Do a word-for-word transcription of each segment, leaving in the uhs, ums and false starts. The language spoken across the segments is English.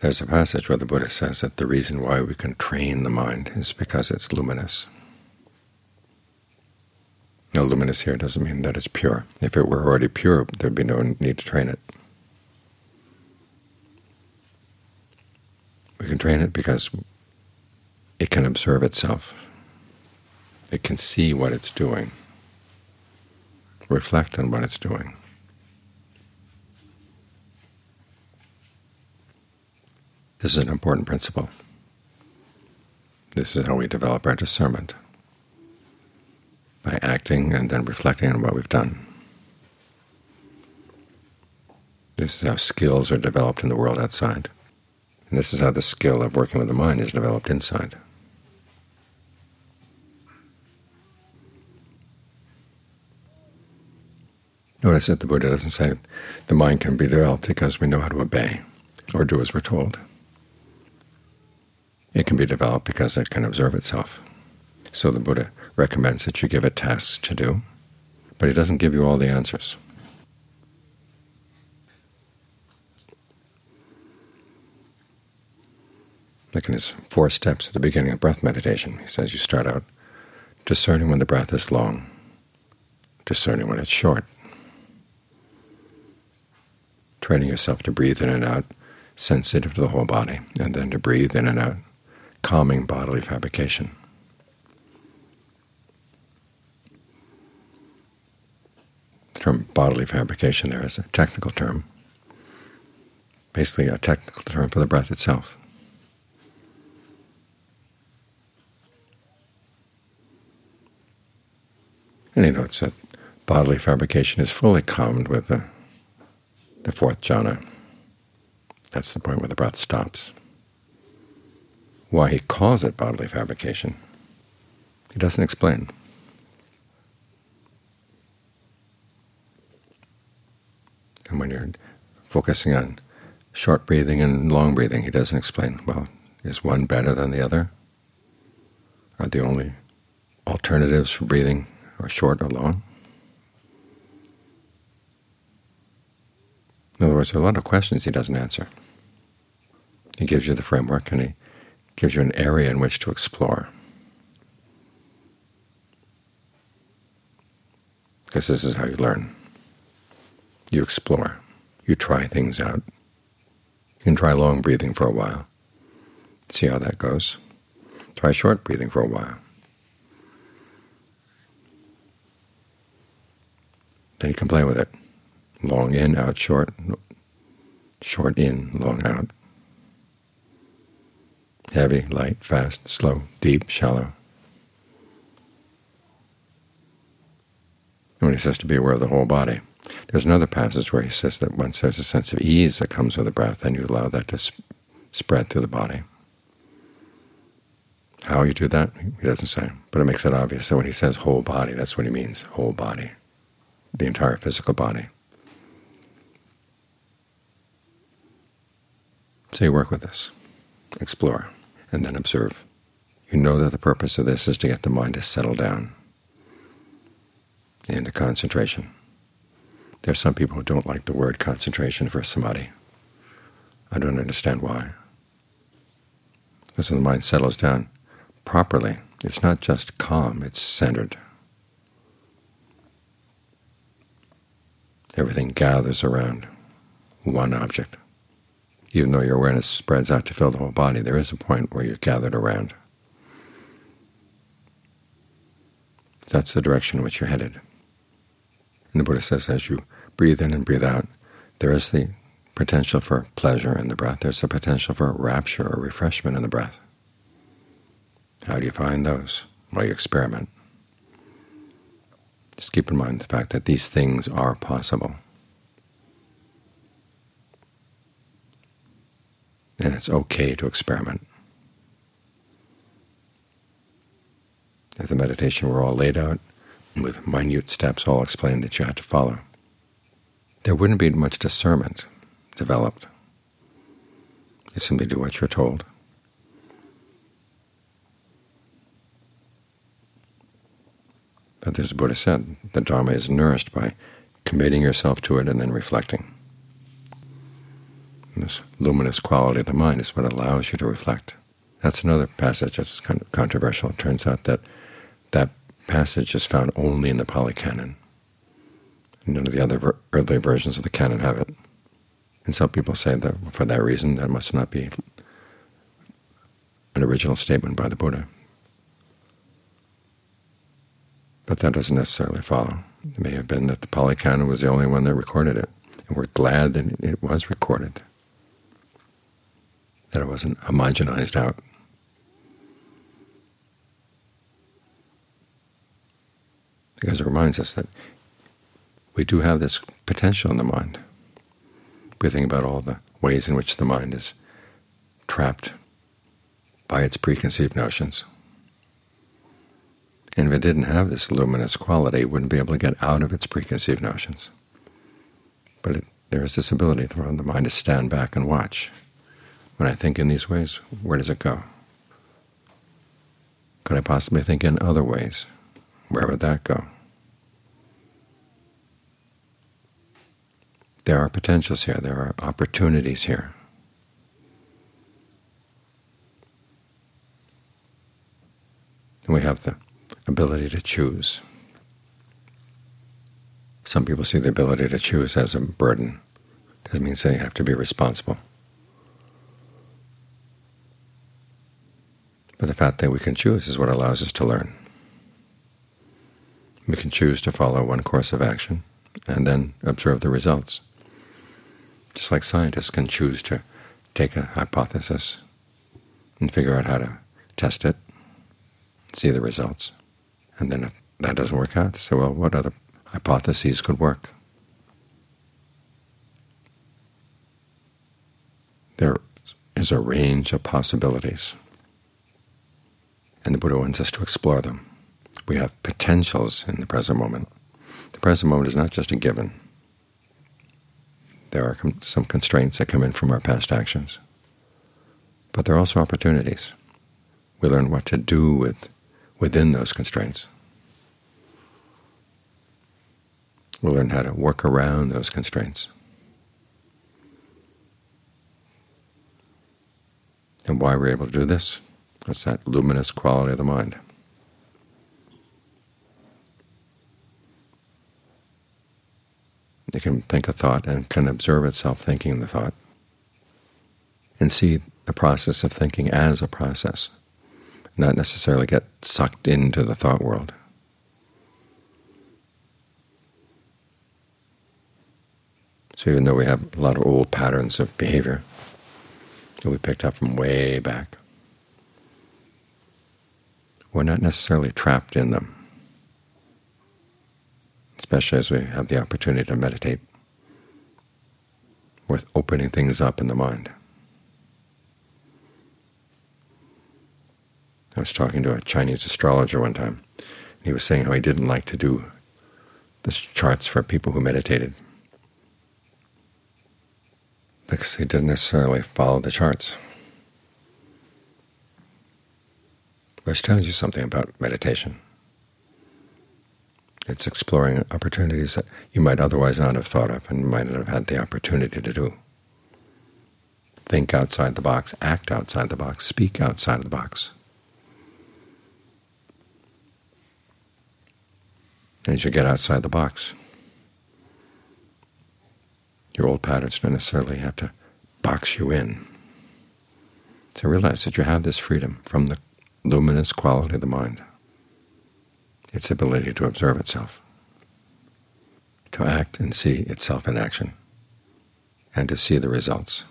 There's a passage where the Buddha says that the reason why we can train the mind is because it's luminous. Now, luminous here doesn't mean that it's pure. If it were already pure, there would be no need to train it. We can train it because it can observe itself. It can see what it's doing, reflect on what it's doing. This is an important principle. This is how we develop our discernment, by acting and then reflecting on what we've done. This is how skills are developed in the world outside. And this is how the skill of working with the mind is developed inside. Notice that the Buddha doesn't say the mind can be developed because we know how to obey or do as we're told. It can be developed because it can observe itself. So the Buddha recommends that you give it tasks to do, but he doesn't give you all the answers. Like in his four steps at the beginning of breath meditation, he says you start out discerning when the breath is long, discerning when it's short, training yourself to breathe in and out, sensitive to the whole body, and then to breathe in and out, calming bodily fabrication. The term bodily fabrication there is a technical term, basically a technical term for the breath itself. And he notes that bodily fabrication is fully calmed with the, the fourth jhana. That's the point where the breath stops. Why he calls it bodily fabrication, he doesn't explain. And when you're focusing on short breathing and long breathing, he doesn't explain, well, is one better than the other? Are the only alternatives for breathing or short or long? In other words, there are a lot of questions he doesn't answer. He gives you the framework, and he gives you an area in which to explore. Because this is how you learn. You explore. You try things out. You can try long breathing for a while. See how that goes. Try short breathing for a while. Then you can play with it. Long in, out, short. Short in, long out. Heavy, light, fast, slow, deep, shallow. And when he says to be aware of the whole body, there's another passage where he says that once there's a sense of ease that comes with the breath, then you allow that to sp spread through the body. How you do that, he doesn't say, but it makes it obvious. So when he says whole body, that's what he means, whole body, the entire physical body. So you work with this, explore, and then observe. You know that the purpose of this is to get the mind to settle down into concentration. There are some people who don't like the word concentration for samadhi. I don't understand why. Because when the mind settles down properly, it's not just calm, it's centered. Everything gathers around one object. Even though your awareness spreads out to fill the whole body, there is a point where you're gathered around. That's the direction in which you're headed. And the Buddha says as you breathe in and breathe out, there is the potential for pleasure in the breath. There's the potential for rapture or refreshment in the breath. How do you find those? Well, you experiment. Just keep in mind the fact that these things are possible. And it's okay to experiment. If the meditation were all laid out, with minute steps all explained that you had to follow, there wouldn't be much discernment developed. You simply do what you're told. But as the Buddha said, the Dharma is nourished by committing yourself to it and then reflecting. And this luminous quality of the mind is what allows you to reflect. That's another passage that's kind of controversial. It turns out that that passage is found only in the Pali Canon. None of the other ver early versions of the Canon have it. And some people say that for that reason that must not be an original statement by the Buddha. But that doesn't necessarily follow. It may have been that the Pali Canon was the only one that recorded it, and we're glad that it was recorded, that it wasn't homogenized out. Because it reminds us that we do have this potential in the mind. We think about all the ways in which the mind is trapped by its preconceived notions. And if it didn't have this luminous quality, it wouldn't be able to get out of its preconceived notions. But it, there is this ability for the mind to stand back and watch. When I think in these ways, where does it go? Could I possibly think in other ways? Where would that go? There are potentials here. There are opportunities here. And we have the ability to choose. Some people see the ability to choose as a burden. Doesn't mean they have to be responsible. But the fact that we can choose is what allows us to learn. We can choose to follow one course of action and then observe the results. Just like scientists can choose to take a hypothesis and figure out how to test it, see the results. And then if that doesn't work out, they say, well, what other hypotheses could work? There is a range of possibilities, and the Buddha wants us to explore them. We have potentials in the present moment. The present moment is not just a given. There are some constraints that come in from our past actions, but there are also opportunities. We learn what to do with within those constraints. We learn how to work around those constraints. And why we're able to do this? It's that luminous quality of the mind. It can think a thought and can observe itself thinking the thought and see the process of thinking as a process, not necessarily get sucked into the thought world. So even though we have a lot of old patterns of behavior that we picked up from way back, we're not necessarily trapped in them, especially as we have the opportunity to meditate with opening things up in the mind. I was talking to a Chinese astrologer one time, and he was saying how he didn't like to do the charts for people who meditated because they didn't necessarily follow the charts. Which tells you something about meditation. It's exploring opportunities that you might otherwise not have thought of and might not have had the opportunity to do. Think outside the box, act outside the box, speak outside of the box. As you get outside the box, your old patterns don't necessarily have to box you in. So realize that you have this freedom from the luminous quality of the mind, its ability to observe itself, to act and see itself in action, and to see the results.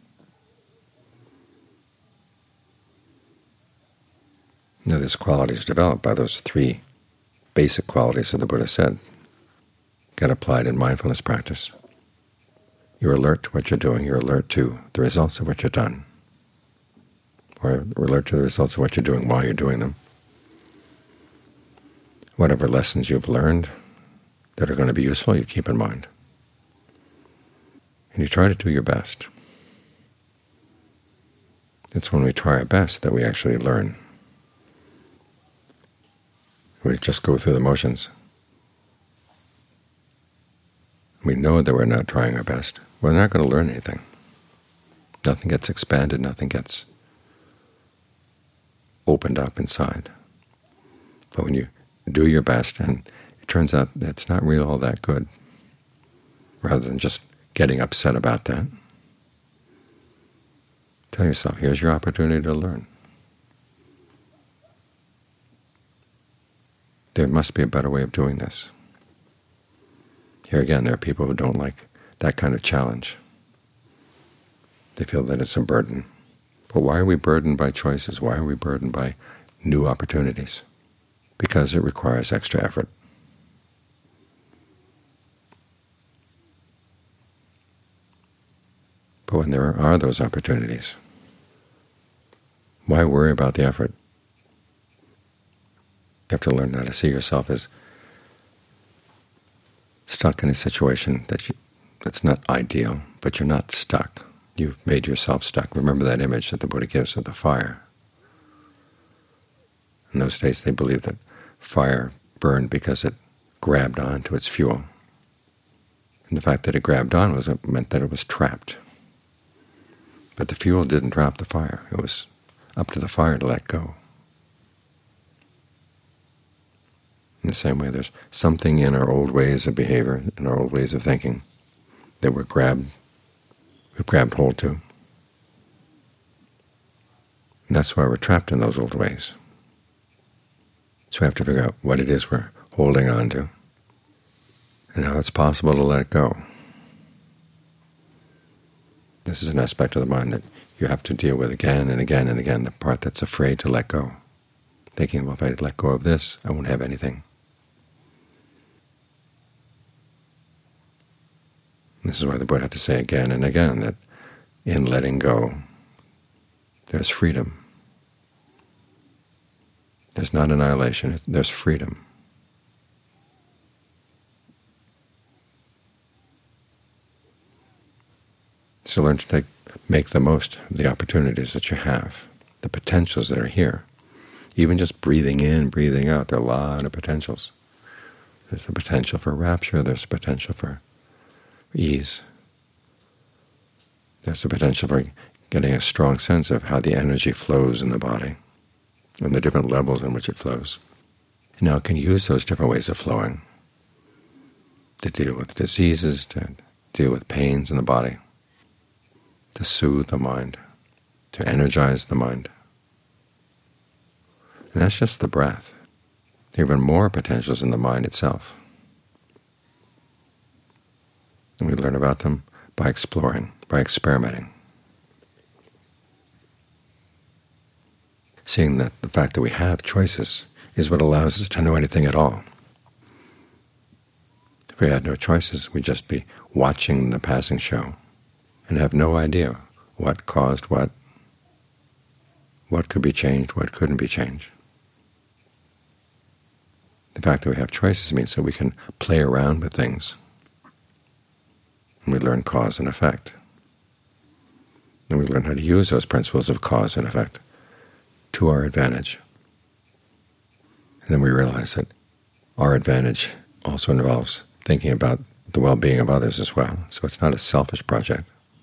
Now this quality is developed by those three basic qualities that the Buddha said get applied in mindfulness practice. You're alert to what you're doing. You're alert to the results of what you've done, or alert to the results of what you're doing while you're doing them. Whatever lessons you've learned that are going to be useful, you keep in mind. And you try to do your best. It's when we try our best that we actually learn. We just go through the motions. We know that we're not trying our best. We're not going to learn anything. Nothing gets expanded, nothing gets opened up inside. But when you do your best and it turns out that it's not really all that good, rather than just getting upset about that, tell yourself, here's your opportunity to learn. There must be a better way of doing this. Here again, there are people who don't like that kind of challenge. They feel that it's a burden. But why are we burdened by choices? Why are we burdened by new opportunities? Because it requires extra effort. But when there are those opportunities, why worry about the effort? You have to learn how to see yourself as stuck in a situation that you, that's not ideal, but you're not stuck. You've made yourself stuck. Remember that image that the Buddha gives of the fire. In those days they believed that fire burned because it grabbed on to its fuel. And the fact that it grabbed on was it meant that it was trapped. But the fuel didn't drop the fire. It was up to the fire to let go. In the same way, there's something in our old ways of behavior, in our old ways of thinking, that we're grabbed, we've grabbed hold to. And that's why we're trapped in those old ways. So we have to figure out what it is we're holding on to and how it's possible to let it go. This is an aspect of the mind that you have to deal with again and again and again, the part that's afraid to let go, thinking, well, if I let go of this, I won't have anything. This is why the Buddha had to say again and again that in letting go, there's freedom. There's not annihilation, there's freedom. So learn to take, make the most of the opportunities that you have, the potentials that are here. Even just breathing in, breathing out, there are a lot of potentials. There's a potential for rapture, there's a potential for ease. There's the potential for getting a strong sense of how the energy flows in the body and the different levels in which it flows. And now it can use those different ways of flowing to deal with diseases, to deal with pains in the body, to soothe the mind, to energize the mind. And that's just the breath. There are even more potentials in the mind itself. And we learn about them by exploring, by experimenting. Seeing that the fact that we have choices is what allows us to know anything at all. If we had no choices, we'd just be watching the passing show and have no idea what caused what, what could be changed, what couldn't be changed. The fact that we have choices means that we can play around with things. And we learn cause and effect. And we learn how to use those principles of cause and effect to our advantage. And then we realize that our advantage also involves thinking about the well-being of others as well. So it's not a selfish project.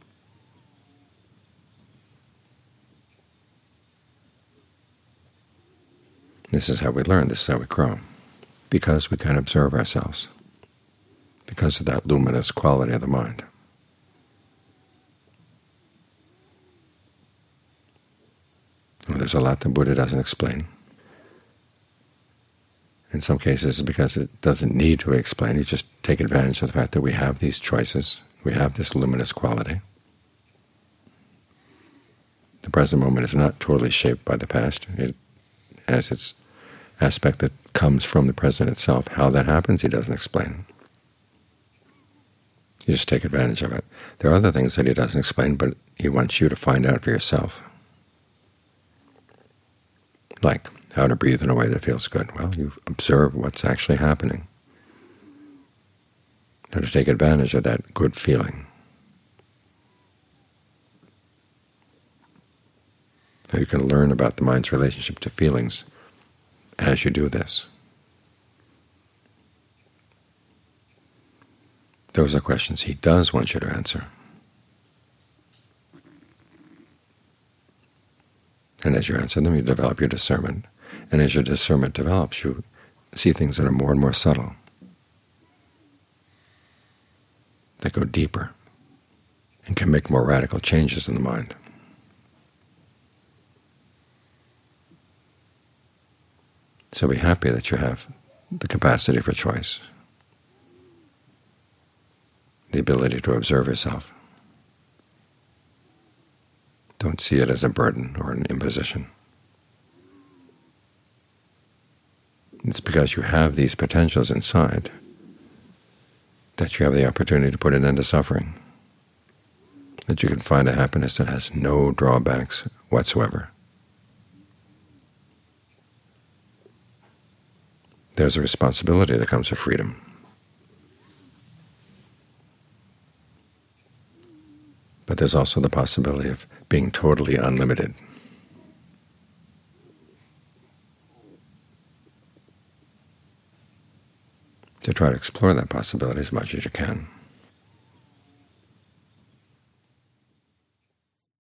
This is how we learn, this is how we grow, because we can observe ourselves, because of that luminous quality of the mind. Well, there's a lot the Buddha doesn't explain. In some cases, it's because it doesn't need to explain. You just take advantage of the fact that we have these choices, we have this luminous quality. The present moment is not totally shaped by the past. It has its aspect that comes from the present itself. How that happens, he doesn't explain. You just take advantage of it. There are other things that he doesn't explain, but he wants you to find out for yourself. Like how to breathe in a way that feels good. Well, you observe what's actually happening. How to take advantage of that good feeling. How you can learn about the mind's relationship to feelings as you do this. Those are questions he does want you to answer. And as you answer them, you develop your discernment. And as your discernment develops, you see things that are more and more subtle, that go deeper, and can make more radical changes in the mind. So be happy that you have the capacity for choice, the ability to observe yourself. Don't see it as a burden or an imposition. It's because you have these potentials inside that you have the opportunity to put an end to suffering, that you can find a happiness that has no drawbacks whatsoever. There's a responsibility that comes with freedom. But there's also the possibility of being totally unlimited. To try to explore that possibility as much as you can.